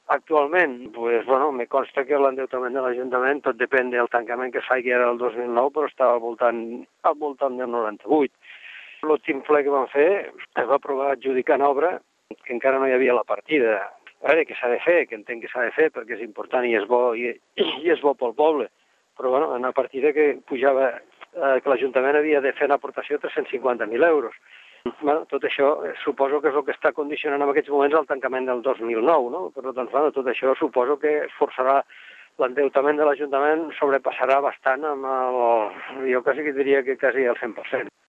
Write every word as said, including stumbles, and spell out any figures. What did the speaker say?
Actualment, pues, bueno, me consta que l'endeutament de l'Ajuntament, tot depèn del tancament que es faci ara el dos mil nou, però estava al voltant, al voltant del noranta-vuit. L'últim ple que vam fer es va aprovar adjudicant obra, que encara no hi havia la partida. A veure, que s'ha de fer, que entenc que s'ha de fer, perquè és important i és bo, i, i és bo pel poble. Però, bueno, una partida que pujava, eh, que l'Ajuntament havia de fer una aportació de tres-cents cinquanta mil euros. Bueno, tot això eh, suposo que és el que està condicionant en aquests moments el tancament del dos mil nou, no? Però doncs, bueno, tot això suposo que forçarà l'endeutament de l'Ajuntament, sobrepassarà bastant amb el... Jo quasi que diria que quasi el cent per cent.